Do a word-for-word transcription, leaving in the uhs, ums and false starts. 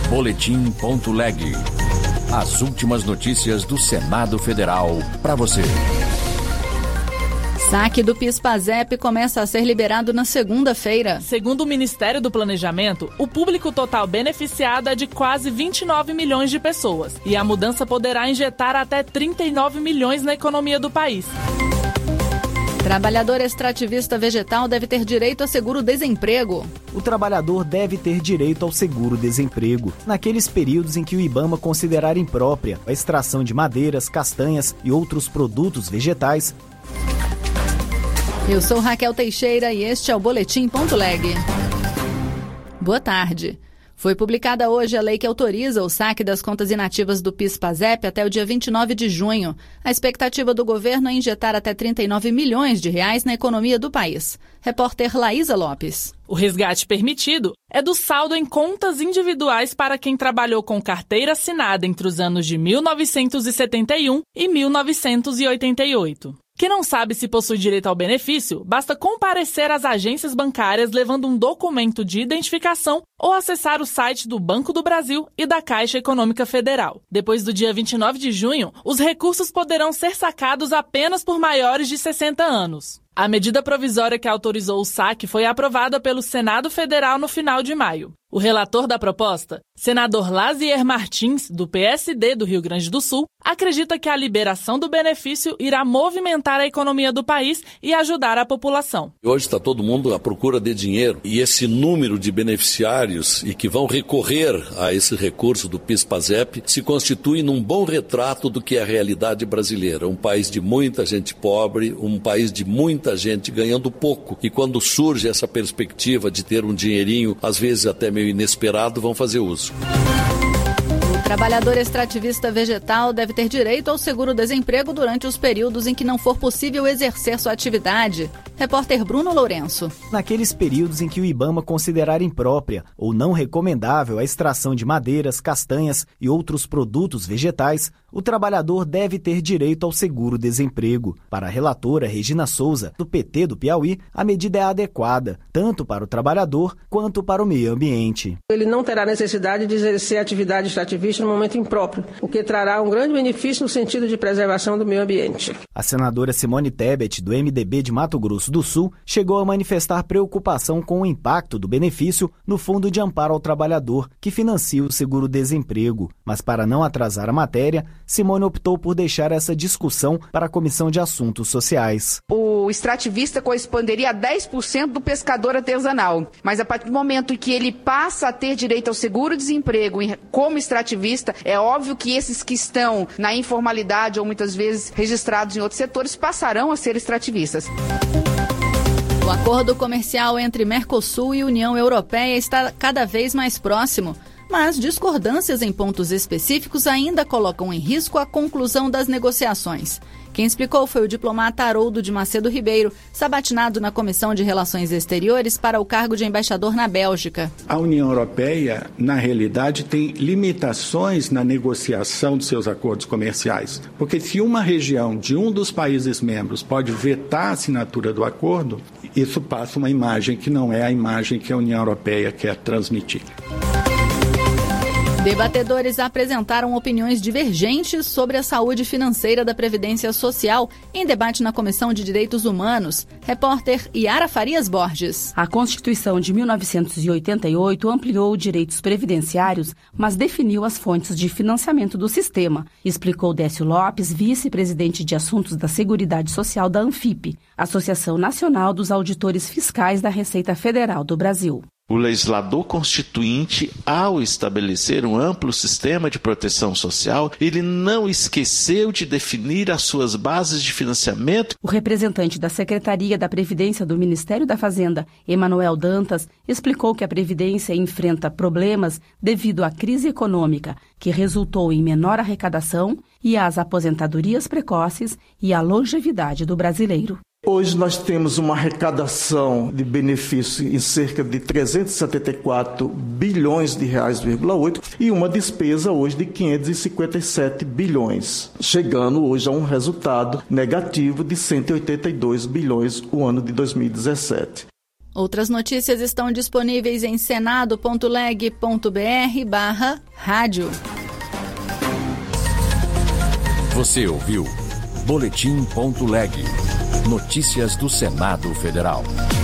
boletim ponto leg. As últimas notícias do Senado Federal para você. Saque do PIS/PASEP começa a ser liberado na segunda-feira. Segundo o Ministério do Planejamento, o público total beneficiado é de quase vinte e nove milhões de pessoas. E a mudança poderá injetar até trinta e nove milhões na economia do país. Trabalhador extrativista vegetal deve ter direito a seguro-desemprego. O trabalhador deve ter direito ao seguro-desemprego naqueles períodos em que o IBAMA considerar imprópria a extração de madeiras, castanhas e outros produtos vegetais. Eu sou Raquel Teixeira e este é o boletim ponto leg. Boa tarde. Foi publicada hoje a lei que autoriza o saque das contas inativas do PIS/PASEP até o dia vinte e nove de junho. A expectativa do governo é injetar até trinta e nove milhões de reais na economia do país. Repórter Laísa Lopes. O resgate permitido é do saldo em contas individuais para quem trabalhou com carteira assinada entre os anos de mil novecentos e setenta e um e mil novecentos e oitenta e oito. Quem não sabe se possui direito ao benefício, basta comparecer às agências bancárias levando um documento de identificação ou acessar o site do Banco do Brasil e da Caixa Econômica Federal. Depois do dia vinte e nove de junho, os recursos poderão ser sacados apenas por maiores de sessenta anos. A medida provisória que autorizou o saque foi aprovada pelo Senado Federal no final de maio. O relator da proposta, senador Lazier Martins, do P S D do Rio Grande do Sul, acredita que a liberação do benefício irá movimentar a economia do país e ajudar a população. Hoje está todo mundo à procura de dinheiro e esse número de beneficiários e que vão recorrer a esse recurso do PIS/PASEP se constitui num bom retrato do que é a realidade brasileira. Um país de muita gente pobre, um país de muita gente ganhando pouco. E quando surge essa perspectiva de ter um dinheirinho, às vezes até meio inesperado, vão fazer uso. O trabalhador extrativista vegetal deve ter direito ao seguro-desemprego durante os períodos em que não for possível exercer sua atividade. Repórter Bruno Lourenço. Naqueles períodos em que o IBAMA considerar imprópria ou não recomendável a extração de madeiras, castanhas e outros produtos vegetais, o trabalhador deve ter direito ao seguro-desemprego. Para a relatora Regina Souza, do P T do Piauí, a medida é adequada, tanto para o trabalhador quanto para o meio ambiente. Ele não terá necessidade de exercer atividade extrativista no momento impróprio, o que trará um grande benefício no sentido de preservação do meio ambiente. A senadora Simone Tebet, do M D B de Mato Grosso do Sul, chegou a manifestar preocupação com o impacto do benefício no Fundo de Amparo ao Trabalhador, que financia o seguro-desemprego. Mas para não atrasar a matéria, Simone optou por deixar essa discussão para a Comissão de Assuntos Sociais. O extrativista corresponderia a dez por cento do pescador artesanal, mas a partir do momento em que ele passa a ter direito ao seguro-desemprego como extrativista, é óbvio que esses que estão na informalidade ou muitas vezes registrados em outros setores passarão a ser extrativistas. O acordo comercial entre Mercosul e União Europeia está cada vez mais próximo, mas discordâncias em pontos específicos ainda colocam em risco a conclusão das negociações. Quem explicou foi o diplomata Haroldo de Macedo Ribeiro, sabatinado na Comissão de Relações Exteriores para o cargo de embaixador na Bélgica. A União Europeia, na realidade, tem limitações na negociação dos seus acordos comerciais. Porque se uma região de um dos países membros pode vetar a assinatura do acordo, isso passa uma imagem que não é a imagem que a União Europeia quer transmitir. Debatedores apresentaram opiniões divergentes sobre a saúde financeira da Previdência Social em debate na Comissão de Direitos Humanos. Repórter Yara Farias Borges. A Constituição de mil novecentos e oitenta e oito ampliou direitos previdenciários, mas definiu as fontes de financiamento do sistema, explicou Décio Lopes, vice-presidente de Assuntos da Seguridade Social da ANFIP, Associação Nacional dos Auditores Fiscais da Receita Federal do Brasil. O legislador constituinte, ao estabelecer um amplo sistema de proteção social, ele não esqueceu de definir as suas bases de financiamento. O representante da Secretaria da Previdência do Ministério da Fazenda, Emanuel Dantas, explicou que a Previdência enfrenta problemas devido à crise econômica, que resultou em menor arrecadação, e às aposentadorias precoces e à longevidade do brasileiro. Hoje nós temos uma arrecadação de benefício em cerca de trezentos e setenta e quatro bilhões de reais, vírgula oito, e uma despesa hoje de quinhentos e cinquenta e sete bilhões, chegando hoje a um resultado negativo de cento e oitenta e dois bilhões o ano de dois mil e dezessete. Outras notícias estão disponíveis em senado ponto leg ponto br barra rádio. Você ouviu Boletim ponto leg. Notícias do Senado Federal.